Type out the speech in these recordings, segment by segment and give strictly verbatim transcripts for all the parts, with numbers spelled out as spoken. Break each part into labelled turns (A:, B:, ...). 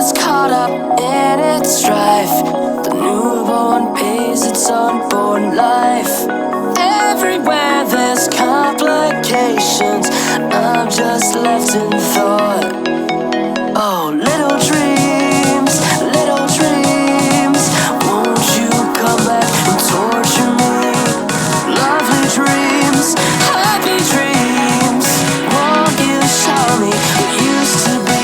A: gets caught up in its strife. The newborn pays its unborn life. Everywhere there's complications, I'm just left in thought. Oh, little dreams, little dreams, won't you come back and torture me? Lovely dreams, happy dreams, won't you show me what used to be?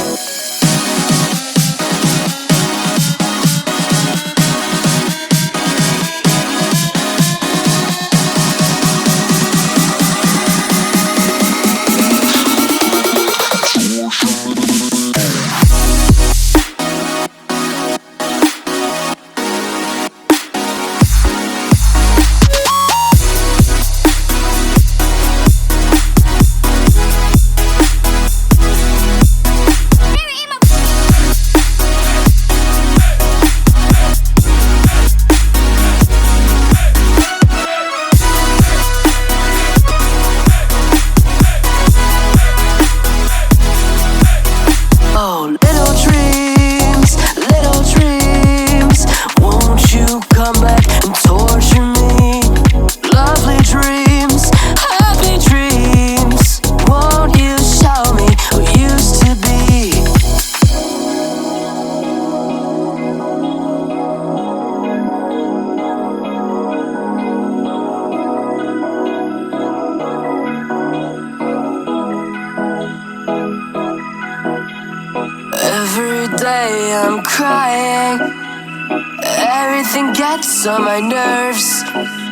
A: Every day I'm crying, everything gets on my nerves.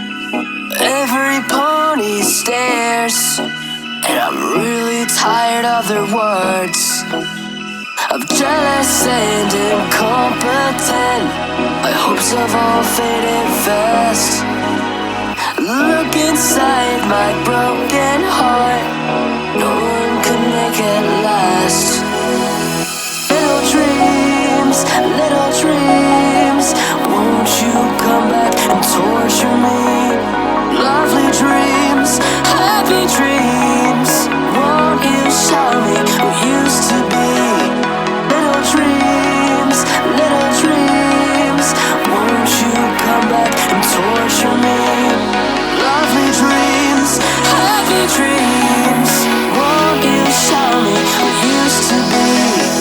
A: Every pony stares, and I'm really tired of their words. I'm jealous and incompetent, my hopes have all faded fast. Look inside my broken heart, no one could make it last. Little dreams, little dreams, won't you come back and torture me? Lovely dreams, happy dreams, won't you show me what used to be? Little dreams, little dreams, won't you come back and torture me? Lovely dreams, happy dreams, won't you show me what used to be?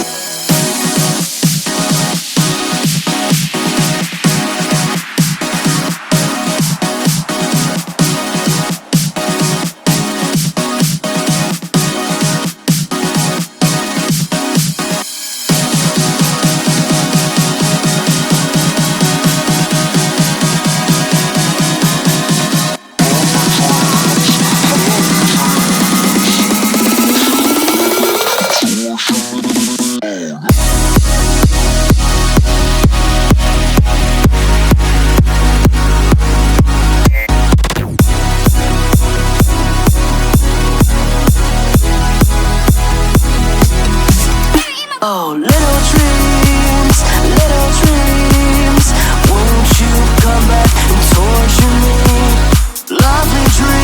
A: Oh, little dreams, little dreams, won't you come back and torture me? Lovely dreams.